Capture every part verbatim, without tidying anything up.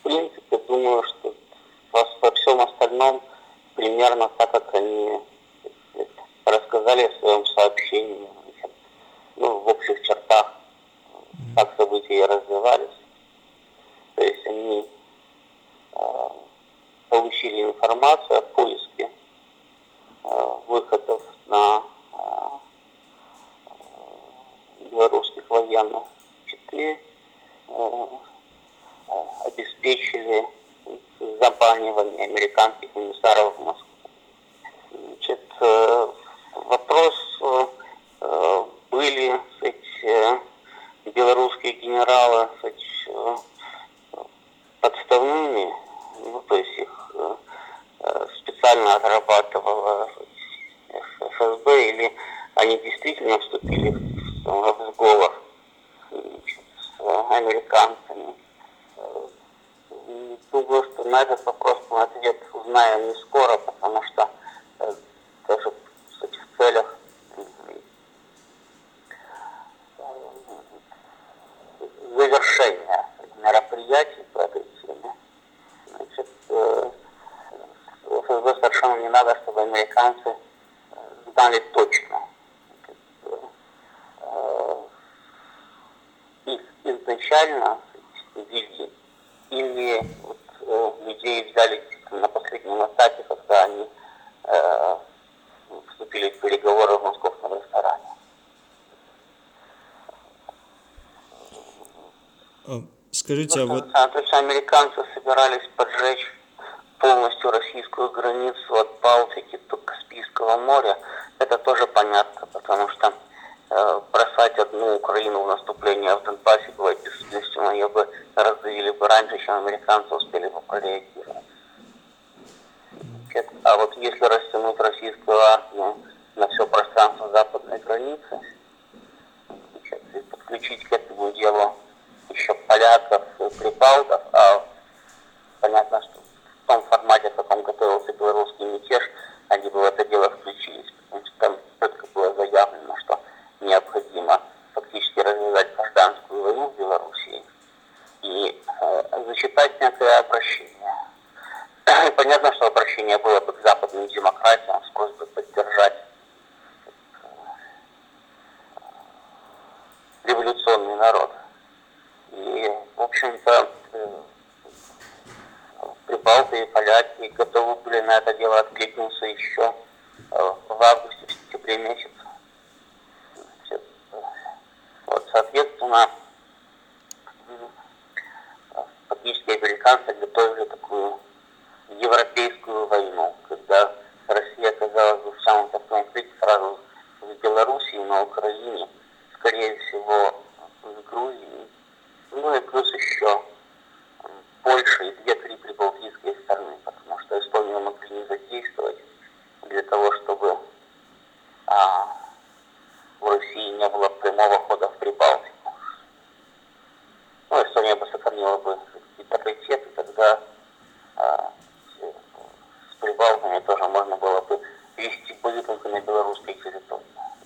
принципе, думаю, что во, во всем остальном примерно так, как они рассказали в своем сообщении. Ну, в общих чертах, как события развивались. То есть они э, получили информацию о поиске э, выходов на э, белорусских военных. И э, обеспечили заманивание американских эмиссаров в Москву. Значит, э, вопрос, э, были эти белорусские генералы эти, подставными, ну, то есть их э, специально отрабатывала эф эс бэ, или они действительно вступили в, в сговор с американцами. Думаю, что на этот вопрос мы ответ узнаем не скоро, потому что э, даже в целях завершения мероприятий по этой теме. Значит, э, эф эс бэ совершенно не надо, чтобы американцы знали точно. Э, их изначально ввели, или вот, э, людей взяли на последнем этапе, когда они э, вступили в переговоры в московском ресторане. Скажите, ну, а вот... То есть американцы собирались поджечь полностью российскую границу от Балтики до Каспийского моря. Это тоже понятно, потому что э, бросать одну Украину в наступление в Донбассе было бессмысленно. Ее бы раздавили бы раньше, чем американцы успели бы прореагировать. А вот если растянуть российскую армию на все пространство западной границы, и подключить к этому делу еще поляков и прибалтов, а понятно, что в том формате, в каком готовился белорусский мятеж, они бы в это дело включились, потому что там четко было заявлено, что необходимо фактически развязать гражданскую войну в Белоруссии и э, зачитать некое обращение. Понятно, что обращение было бы к западным демократиям с просьбой поддержать революционный народ. И, в общем-то, прибалты и поляки готовы были на это дело откликнуться еще в августе, в сентябре месяце. Вот, соответственно, фактически американцы готовили такую европейскую войну, когда Россия оказалась в самом таком конфликте сразу в Белоруссии, на Украине, скорее всего, в Грузии, ну и плюс еще Польша и две-три прибалтийские страны, потому что Эстонию могли не задействовать для того, чтобы а, в России не было прямого хода в Прибалтику. Ну, Эстония бы сохранила бы нейтралитет, и тогда а, с Прибалтами тоже можно было бы вести бои только на белорусской территории.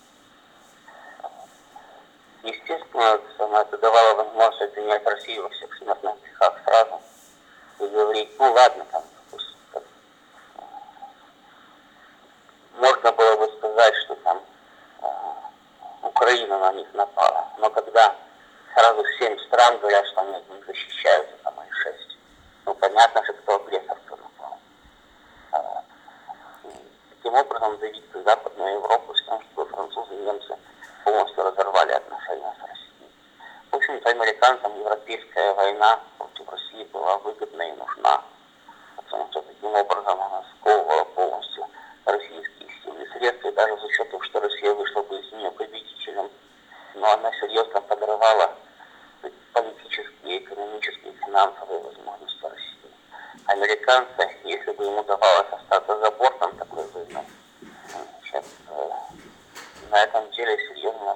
Естественно, это давало возможность обвинять Россию во всех смертных грехах сразу и говорить, ну ладно, там, пусть, можно было бы сказать, что там э, Украина на них напала, но когда сразу семь стран говорят, что они от них защищаются, там, или шесть, ну понятно же, кто агрессор, кто напал. А, таким образом давить Западную Европу с тем, чтобы французы и немцы полностью разорвали отношения с Россией. В общем-то, американцам европейская война против России была выгодна и нужна, потому что таким образом она сковывала полностью российские силы и средства, и даже за счет того, что Россия вышла бы из нее победителем, но она серьезно подрывала политические, экономические, финансовые возможности России. Американцы, если бы им удавалось остаться за бортом такой войны, сейчас, э, на этом деле серьезно.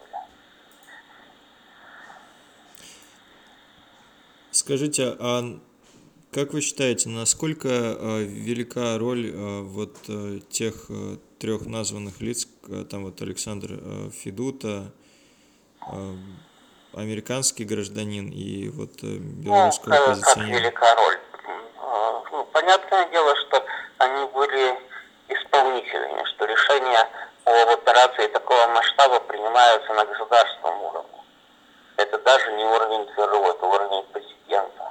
Скажите, а как вы считаете, насколько э, велика роль э, вот э, тех э, трех названных лиц, э, там вот Александр э, Федута, э, американский гражданин и вот э, Ну, белорусского как, как оппозиционера? велика роль. М, Ну, понятное дело, что они были исполнителями, что решения об операции такого масштаба принимаются на государственном уровне. Это даже не уровень ЦРУ, это уровень президента.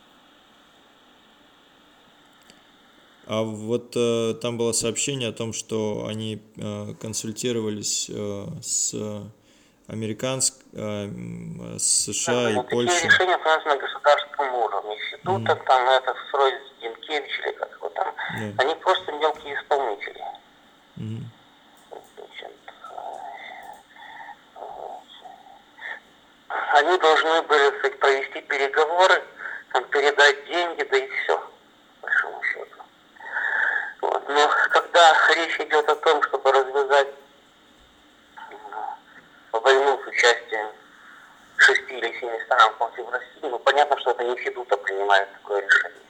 А вот э, там было сообщение о том, что они э, консультировались э, с американск, э, м, с США и Ну, такие Польшей. решения принимаются на государственном уровне. Федута, Мгм. там, этот Фройд, Динкевич или как его там, Да. они просто мелкие исполнители. Мгм. Значит, они должны были, так сказать, провести переговоры, там, передать деньги, да и все, по большому счету. Вот. Но когда речь идет о том, чтобы развязать м, войну с участием шести или семи стран против России, ну понятно, что это не Федута принимает такое решение.